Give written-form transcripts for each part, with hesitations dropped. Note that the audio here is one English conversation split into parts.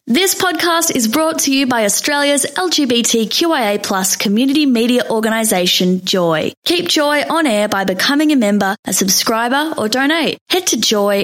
This podcast is brought to you by Australia's LGBTQIA+ community media organisation, Joy. Keep Joy on air by becoming a member, a subscriber or donate. Head to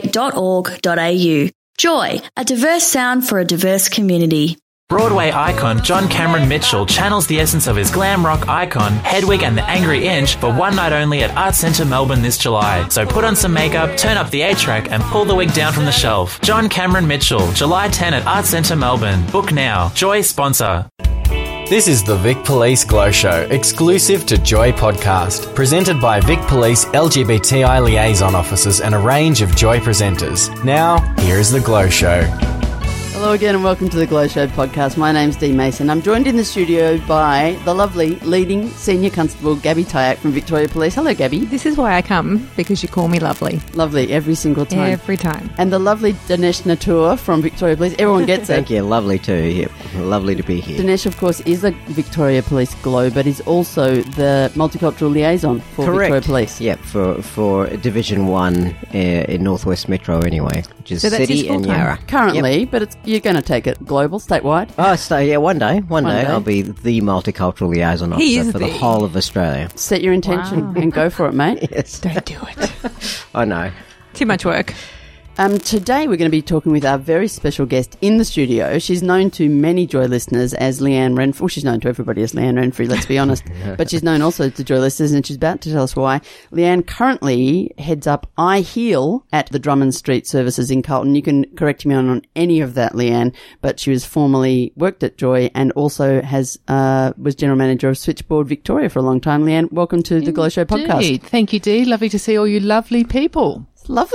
joy.org.au. Joy, a diverse sound for a diverse community. Broadway icon John Cameron Mitchell channels the essence of his glam rock icon, Hedwig and the Angry Inch, for one night only at Arts Centre Melbourne this July. So put on some makeup, turn up the A-track and pull the wig down from the shelf. John Cameron Mitchell, July 10 at Arts Centre Melbourne. Book now. Joy sponsor. This is the Vic Police Glow Show, exclusive to Joy Podcast, presented by Vic Police LGBTI liaison officers and a range of Joy presenters. Now, here is the Glow Show. Hello again and welcome to the Glow Show podcast. My name's Dee Mason. I'm joined in the studio by the lovely leading senior constable Gabby Tyack from Victoria Police. Hello, Gabby. This is why I come, because you call me lovely. Lovely, every single time. Every time. And the lovely Dinesh Natur from Victoria Police. Everyone gets it. Thank you. Lovely too. Yep. Lovely to be here. Dinesh, of course, is a Victoria Police Glow, but is also the multicultural liaison for Victoria Police. Yep, for Division 1 in Northwest Metro anyway, which is So that's his City and full-time. Yarra. Currently, Yep. but you're going to take it global, statewide. Oh, so yeah, one day day. I'll be the multicultural liaison He officer is for the the- whole of Australia. Set your intention and go for it, mate. Yes, Don't do it. I know. Too much work. Today we're going to be talking with our very special guest in the studio. She's known to many Joy listeners as Leanne Renfrey. Well, she's known to everybody as Leanne Renfrey, let's be honest. But she's known also to Joy listeners, and she's about to tell us why. Leanne currently heads up I Heal at the Drummond Street Services in Carlton. You can correct me on any of that, Leanne, but she was formerly worked at Joy and also was General Manager of Switchboard Victoria for a long time. Leanne, welcome to the Glow Show podcast. Indeed. Thank you, Dee. Lovely to see all you lovely people.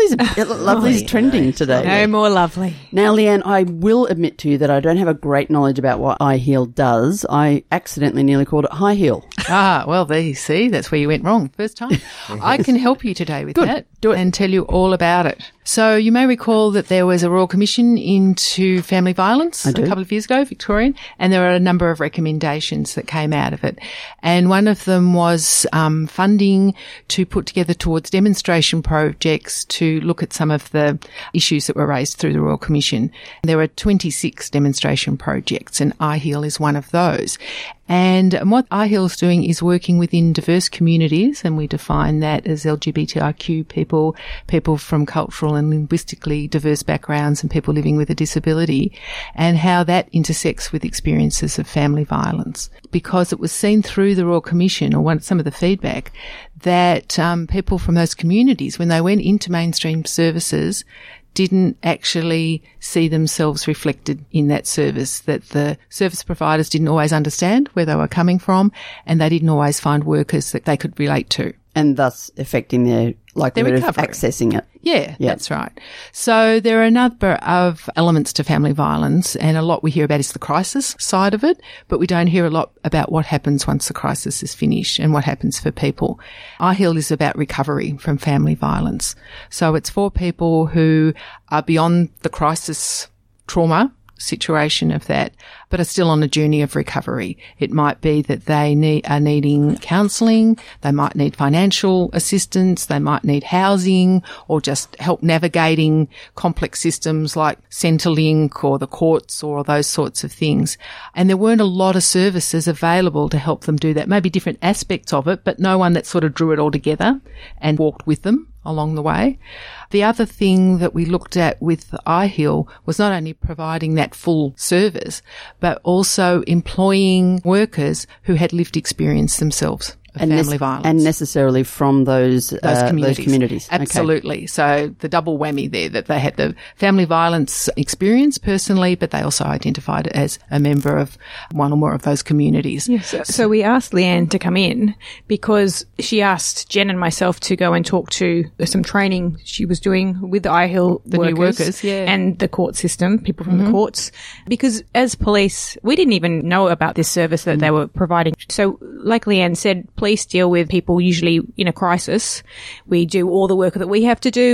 Lovely's trending today. No more lovely. Now, Leanne, I will admit to you that I don't have a great knowledge about what I Heal does. I accidentally nearly called it High Heel. Well, there you see. That's where you went wrong first time. I can help you today with Good. that. Do it. And tell you all about it. So you may recall that there was a Royal Commission into family violence a couple of years ago, Victorian, and there are a number of recommendations that came out of it. And one of them was funding to put together towards demonstration projects to look at some of the issues that were raised through the Royal Commission. There were 26 demonstration projects, and I Heal is one of those. And what I Heal is doing is working within diverse communities, and we define that as LGBTIQ people, people from cultural and linguistically diverse backgrounds, and people living with a disability, and how that intersects with experiences of family violence. Because it was seen through the Royal Commission, or some of the feedback, that people from those communities, when they went into mainstream services, didn't actually see themselves reflected in that service, that the service providers didn't always understand where they were coming from, and they didn't always find workers that they could relate to. And thus affecting their likelihood of recovery. accessing it. Yeah, Yeah. that's right. So there are a number of elements to family violence, and a lot we hear about is the crisis side of it, but we don't hear a lot about what happens once the crisis is finished and what happens for people. I Heal is about recovery from family violence. So it's for people who are beyond the crisis trauma situation of that, but are still on a journey of recovery. It might be that they are needing counselling, they might need financial assistance, they might need housing, or just help navigating complex systems like Centrelink or the courts or those sorts of things. And there weren't a lot of services available to help them do that. Maybe different aspects of it, but no one that sort of drew it all together and walked with them along the way. The other thing that we looked at with I Heal was not only providing that full service, but also employing workers who had lived experience themselves of family violence. And necessarily from those communities. Absolutely. Okay. So the double whammy there, that they had the family violence experience personally, but they also identified it as a member of one or more of those communities. Yes. So we asked Leanne to come in because she asked Jen and myself to go and talk to some training she was doing with the I Heal new workers, yeah. and the court system, people from the courts. Because as police, we didn't even know about this service that they were providing. So like Leanne said, police deal with people usually in a crisis. We do all the work that we have to do. We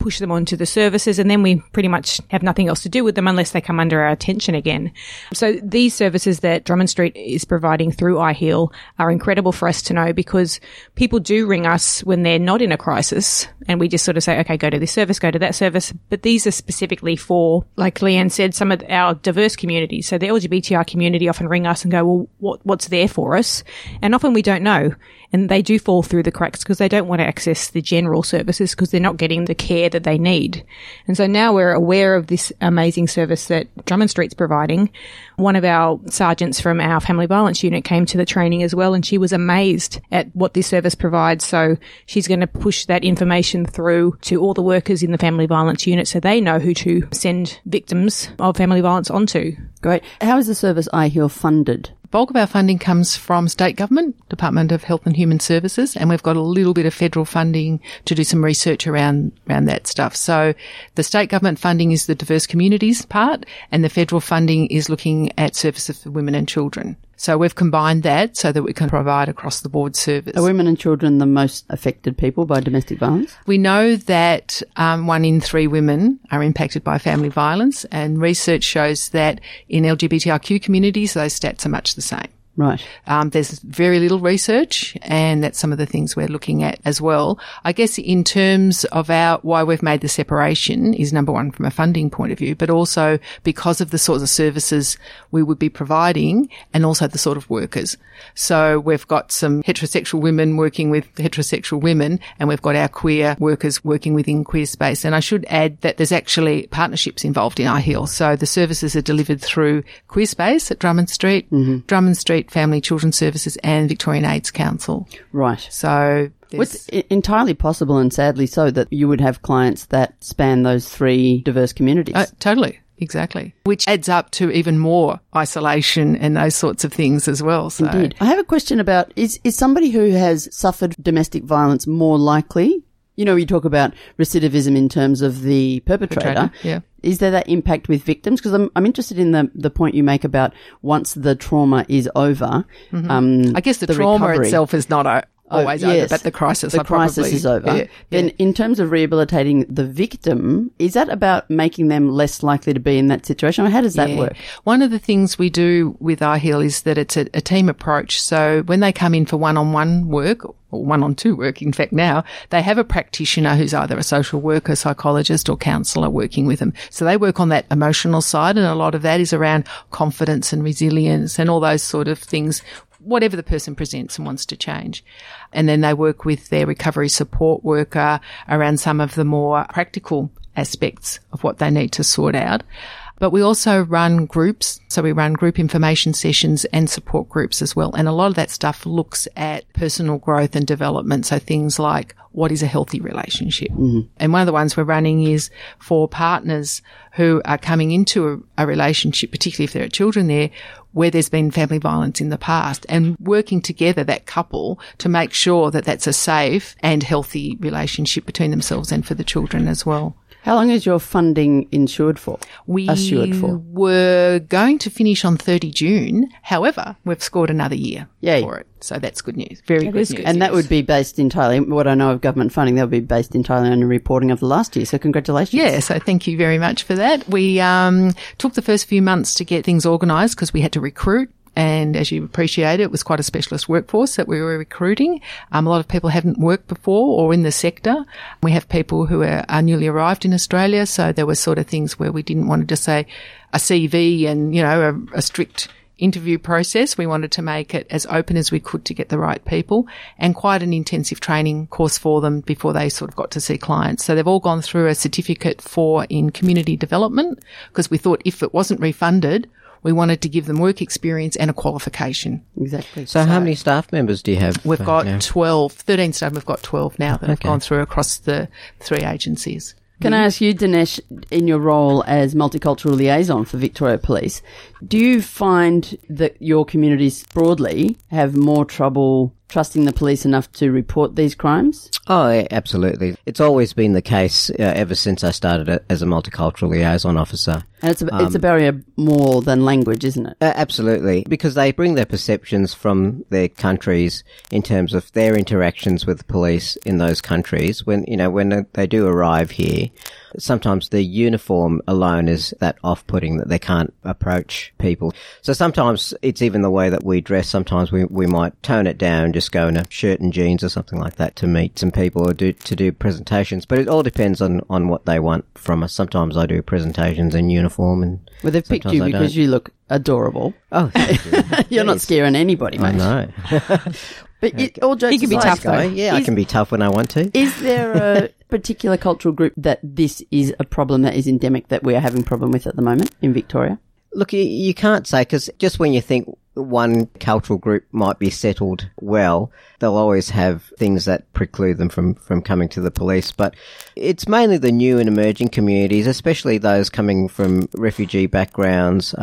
push them onto the services, and then we pretty much have nothing else to do with them unless they come under our attention again. So these services that Drummond Street is providing through iHeal are incredible for us to know, because people do ring us when they're not in a crisis, and we just sort of say, okay, go to this service, go to that service. But these are specifically for, like Leanne said, some of our diverse communities. So the LGBTI community often ring us and go, well, what's there for us? And often we don't know. And they do fall through the cracks because they don't want to access the general services because they're not getting the care that they need. And so now we're aware of this amazing service that Drummond Street's providing. One of our sergeants from our family violence unit came to the training as well, and she was amazed at what this service provides. So she's going to push that information through to all the workers in the family violence unit so they know who to send victims of family violence onto. Great. How is the service iHeal funded? Bulk of our funding comes from state government, Department of Health and Human Services, and we've got a little bit of federal funding to do some research around that stuff. So the state government funding is the diverse communities part, and the federal funding is looking at services for women and children. So we've combined that so that we can provide across the board service. Are women and children the most affected people by domestic violence? We know that 1 in 3 women are impacted by family violence, and research shows that in LGBTIQ communities, those stats are much the same. Right. There's very little research, and that's some of the things we're looking at as well. I guess in terms of why we've made the separation is, number one, from a funding point of view, but also because of the sorts of services we would be providing and also the sort of workers. So we've got some heterosexual women working with heterosexual women, and we've got our queer workers working within queer space. And I should add that there's actually partnerships involved in iHeal. So the services are delivered through Queer Space at Drummond Street, Drummond Street Family Children's Services, and Victorian AIDS Council. Right. So it's entirely possible, and sadly so, that you would have clients that span those 3 diverse communities. Totally. Exactly. Which adds up to even more isolation and those sorts of things as well. So. Indeed. I have a question about, is somebody who has suffered domestic violence more likely? You know, you talk about recidivism in terms of the perpetrator. Yeah. Is there that impact with victims? Because I'm interested in the point you make about once the trauma is over. I guess the trauma recovery itself is not always over, but the crisis is over. Then in terms of rehabilitating the victim, is that about making them less likely to be in that situation? Or how does that work? One of the things we do with iHeal is that it's a team approach. So when they come in for one-on-one work, or one-on-two work, in fact, now, they have a practitioner who's either a social worker, psychologist, or counsellor working with them. So they work on that emotional side, and a lot of that is around confidence and resilience and all those sort of things, whatever the person presents and wants to change. And then they work with their recovery support worker around some of the more practical aspects of what they need to sort out. But we also run groups. So we run group information sessions and support groups as well. And a lot of that stuff looks at personal growth and development. So things like, what is a healthy relationship? And one of the ones we're running is for partners who are coming into a relationship, particularly if there are children there, where there's been family violence in the past, and working together, that couple, to make sure that that's a safe and healthy relationship between themselves and for the children as well. How long is your funding insured for? We were going to finish on 30 June. However, we've scored another year for it. So that's good news. Very good news. And that would be based entirely, what I know of government funding, that would be based entirely on the reporting of the last year. So congratulations. Yeah, so thank you very much for that. We took the first few months to get things organised because we had to recruit. And as you appreciate, it was quite a specialist workforce that we were recruiting. A lot of people haven't worked before or in the sector. We have people who are newly arrived in Australia. So there were sort of things where we didn't want to just say a CV and, you know, a strict interview process. We wanted to make it as open as we could to get the right people, and quite an intensive training course for them before they sort of got to see clients. So they've all gone through a certificate in community development, because we thought if it wasn't refunded, we wanted to give them work experience and a qualification. Exactly. So how many staff members do you have? We've got 13 staff. We've got 12 now that have gone through across the 3 agencies. Can I ask you, Dinesh, in your role as multicultural liaison for Victoria Police, do you find that your communities broadly have more trouble trusting the police enough to report these crimes? Oh, yeah, absolutely. It's always been the case ever since I started as a multicultural liaison officer. And it's a barrier more than language, isn't it? Absolutely, because they bring their perceptions from their countries in terms of their interactions with the police in those countries. When they do arrive here, sometimes the uniform alone is that off-putting that they can't approach people. So sometimes it's even the way that we dress. Sometimes we might tone it down, just go in a shirt and jeans or something like that to meet some people or to do presentations. But it all depends on what they want from us. Sometimes I do presentations in uniform. And well, they've picked you because you look adorable. Oh, thank you. You're not scaring anybody, mate. I know. But all jokes he can be aside, tough, though. Yeah, I can be tough when I want to. Is there a particular cultural group that this is a problem that is endemic that we are having a problem with at the moment in Victoria? Look, you can't say, because just when you think one cultural group might be settled well, they'll always have things that preclude them from coming to the police. But it's mainly the new and emerging communities, especially those coming from refugee backgrounds,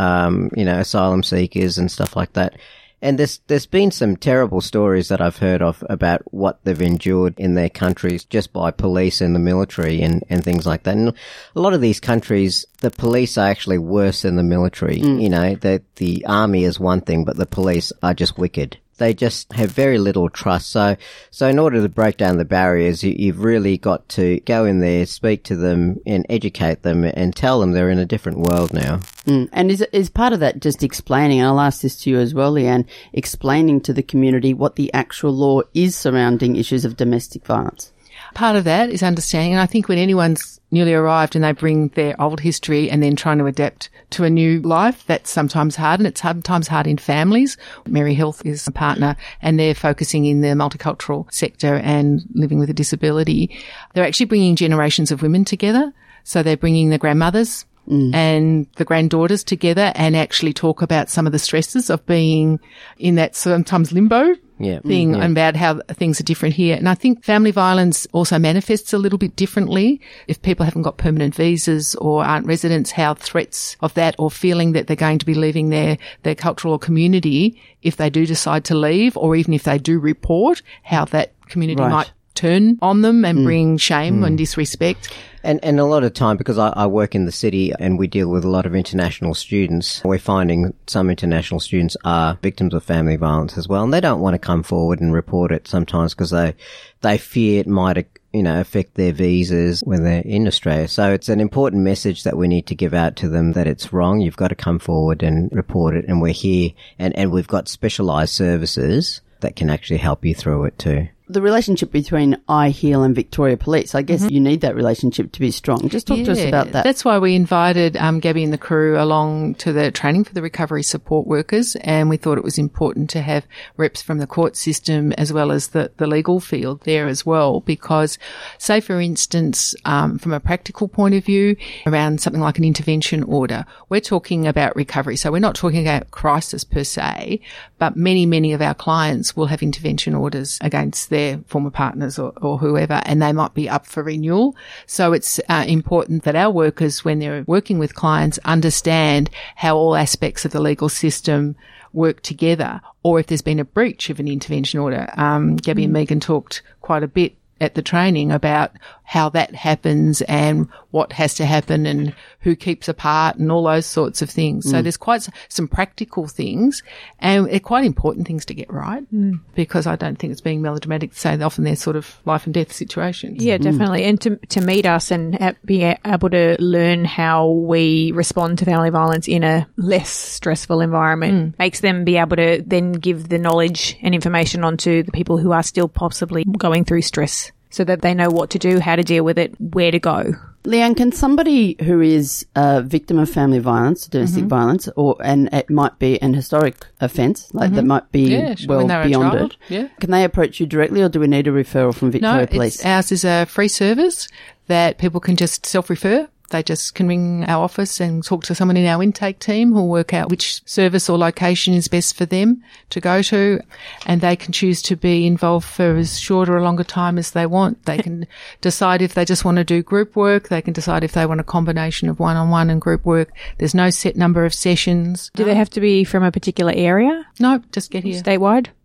asylum seekers and stuff like that. And there's been some terrible stories that I've heard of about what they've endured in their countries just by police and the military and things like that. And a lot of these countries, the police are actually worse than the military. You know, the army is one thing, but the police are just wicked. They just have very little trust. So in order to break down the barriers, you've really got to go in there, speak to them and educate them and tell them they're in a different world now. And is part of that just explaining, and I'll ask this to you as well, Leanne, explaining to the community what the actual law is surrounding issues of domestic violence? Part of that is understanding, and I think when anyone's newly arrived and they bring their old history and then trying to adapt to a new life, that's sometimes hard, and it's sometimes hard in families. Mary Health is a partner and they're focusing in the multicultural sector and living with a disability. They're actually bringing generations of women together. So they're bringing the grandmothers and the granddaughters together and actually talk about some of the stresses of being in that sometimes limbo thing about how things are different here. And I think family violence also manifests a little bit differently. If people haven't got permanent visas or aren't residents, how threats of that or feeling that they're going to be leaving their cultural community if they do decide to leave, or even if they do report, how that community might turn on them and bring shame and disrespect. And a lot of time, because I work in the city and we deal with a lot of international students, we're finding some international students are victims of family violence as well. And they don't want to come forward and report it sometimes because they fear it might, affect their visas when they're in Australia. So it's an important message that we need to give out to them that it's wrong. You've got to come forward and report it. And we're here and we've got specialised services that can actually help you through it too. The relationship between iHeal and Victoria Police, I guess you need that relationship to be strong. Just talk to us about that. That's why we invited Gabby and the crew along to the training for the recovery support workers, and we thought it was important to have reps from the court system as well as the legal field there as well, because, say for instance, from a practical point of view, around something like an intervention order, we're talking about recovery. So we're not talking about crisis per se, but many of our clients will have intervention orders against their former partners or whoever, and they might be up for renewal. So it's important that our workers, when they're working with clients, understand how all aspects of the legal system work together, or if there's been a breach of an intervention order. Gabby and Megan talked quite a bit at the training about how that happens and what has to happen and who keeps a part and all those sorts of things. So there's quite some practical things, and they're quite important things to get right, because I don't think it's being melodramatic to say that often they're sort of life and death situations. Yeah, definitely. And to meet us and be able to learn how we respond to family violence in a less stressful environment makes them be able to then give the knowledge and information onto the people who are still possibly going through stress, so that they know what to do, how to deal with it, where to go. Leanne, can somebody who is a victim of family violence, domestic violence, and it might be an historic offence, like that might be beyond it, can they approach you directly, or do we need a referral from Victoria Police? Ours is a free service that people can just self-refer. They just can ring our office and talk to someone in our intake team who'll work out which service or location is best for them to go to, and they can choose to be involved for as short or a longer time as they want. They can decide if they just want to do group work. They can decide if they want a combination of one-on-one and group work. There's no set number of sessions. Do they have to be from a particular area? No, just get here. Statewide?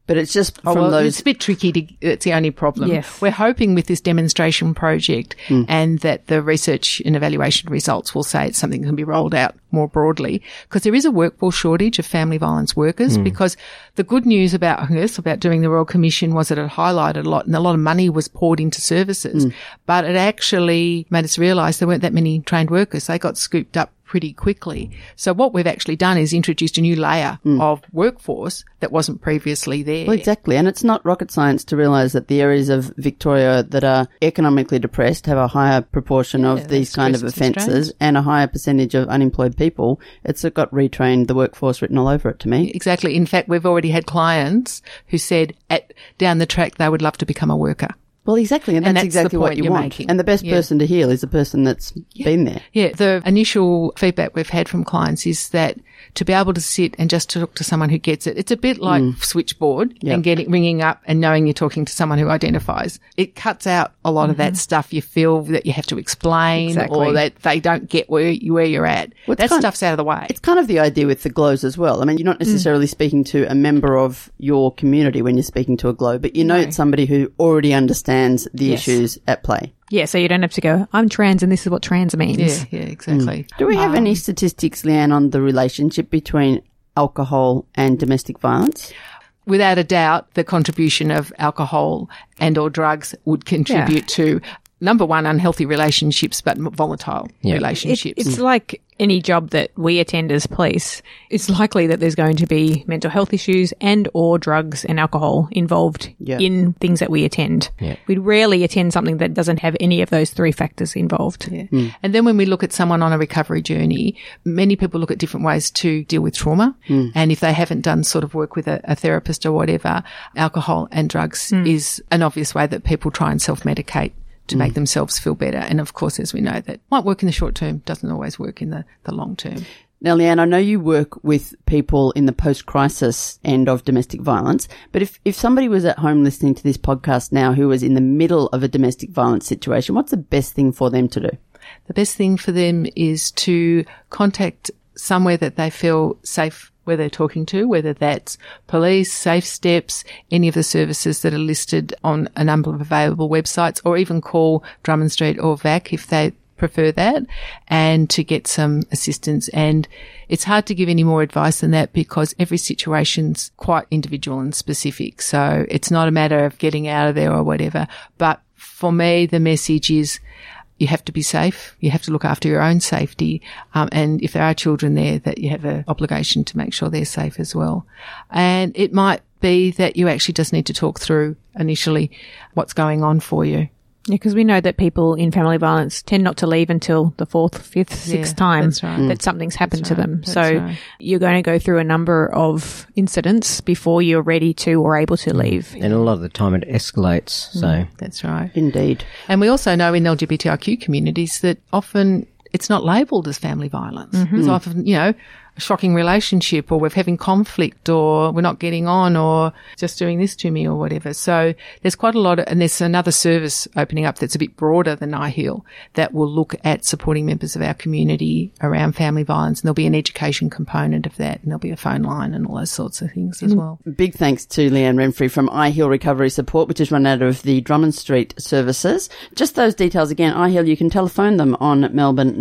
But it's just from those... It's a bit tricky. It's the only problem. Yes. We're hoping with this demonstration project and that the research and evaluation results will say it's something that can be rolled out more broadly, because there is a workforce shortage of family violence workers. Because the good news about doing the Royal Commission was that it highlighted a lot, and a lot of money was poured into services, but it actually made us realise there weren't that many trained workers. They got scooped up pretty quickly. So what we've actually done is introduced a new layer of workforce that wasn't previously there. Well, exactly. And it's not rocket science to realise that the areas of Victoria that are economically depressed have a higher proportion of these kind of offences and a higher percentage of unemployed people. It's got retrained, the workforce written all over it to me. Exactly. In fact, we've already had clients who said down the track they would love to become a worker. Well, exactly, and that's exactly what you want. Making. And the best person to heal is the person that's been there. Yeah, the initial feedback we've had from clients is that to be able to sit and just talk to someone who gets it, it's a bit like switchboard and ringing up and knowing you're talking to someone who identifies. It cuts out a lot of that stuff you feel that you have to explain or that they don't get where you're at. Well, that stuff's out of the way. It's kind of the idea with the GLOWs as well. I mean, you're not necessarily speaking to a member of your community when you're speaking to a GLOW, but you know it's somebody who already understands the issues at play. Yeah, so you don't have to go, I'm trans and this is what trans means. Yeah, exactly. Do we have any statistics, Leanne, on the relationship between alcohol and domestic violence? Without a doubt, the contribution of alcohol and or drugs would contribute to, number one, unhealthy relationships, but volatile relationships. It's like any job that we attend as police. It's likely that there's going to be mental health issues and or drugs and alcohol involved in things that we attend. Yeah. We'd rarely attend something that doesn't have any of those three factors involved. Yeah. And then when we look at someone on a recovery journey, many people look at different ways to deal with trauma. And if they haven't done sort of work with a therapist or whatever, alcohol and drugs is an obvious way that people try and self-medicate to make themselves feel better. And of course, as we know, that might work in the short term, doesn't always work in the long term. Now, Leanne, I know you work with people in the post-crisis end of domestic violence, but if somebody was at home listening to this podcast now who was in the middle of a domestic violence situation, what's the best thing for them to do? The best thing for them is to contact somewhere that they feel safe where they're talking to, whether that's police, Safe Steps, any of the services that are listed on a number of available websites, or even call Drummond Street or VAC if they prefer that, and to get some assistance. And it's hard to give any more advice than that because every situation's quite individual and specific. So it's not a matter of getting out of there or whatever. But for me, the message is you have to be safe. You have to look after your own safety. And if there are children there, that you have an obligation to make sure they're safe as well. And it might be that you actually just need to talk through initially what's going on for you. Yeah, because we know that people in family violence tend not to leave until the fourth, fifth, sixth time that something's happened to them. So you're going to go through a number of incidents before you're ready to or able to leave. And a lot of the time it escalates. So that's right. Indeed. And we also know in LGBTIQ communities that often it's not labelled as family violence. It's often, a shocking relationship, or we're having conflict, or we're not getting on, or just doing this to me or whatever. So there's quite a lot and there's another service opening up that's a bit broader than iHeal that will look at supporting members of our community around family violence, and there'll be an education component of that, and there'll be a phone line and all those sorts of things as well. Big thanks to Leanne Renfrey from iHeal Recovery Support, which is run out of the Drummond Street services. Just those details again, iHeal, you can telephone them on Melbourne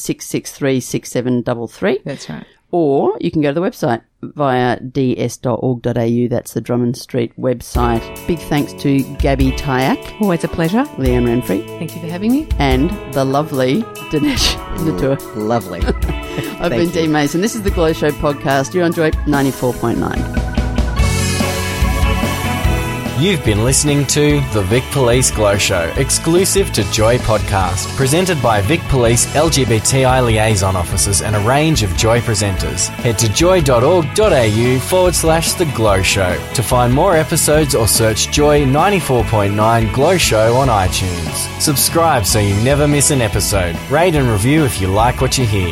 9663 6733. That's right. Or you can go to the website via ds.org.au. That's the Drummond Street website. Big thanks to Gabby Tyack. Always a pleasure. Leanne Renfrey. Thank you for having me. And the lovely Dinesh Natur. Lovely. I've been Dee Mason. This is the Glow Show podcast. You're on Joy 94.9. You've been listening to The Vic Police Glow Show, exclusive to Joy Podcast, presented by Vic Police LGBTI liaison officers and a range of Joy presenters. Head to joy.org.au/The Glow Show to find more episodes, or search Joy 94.9 Glow Show on iTunes. Subscribe so you never miss an episode. Rate and review if you like what you hear.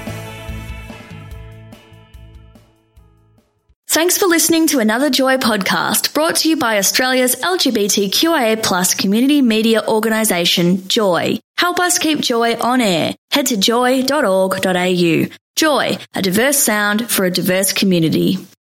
Thanks for listening to another Joy podcast brought to you by Australia's LGBTQIA+ community media organisation, Joy. Help us keep Joy on air. Head to joy.org.au. Joy, a diverse sound for a diverse community.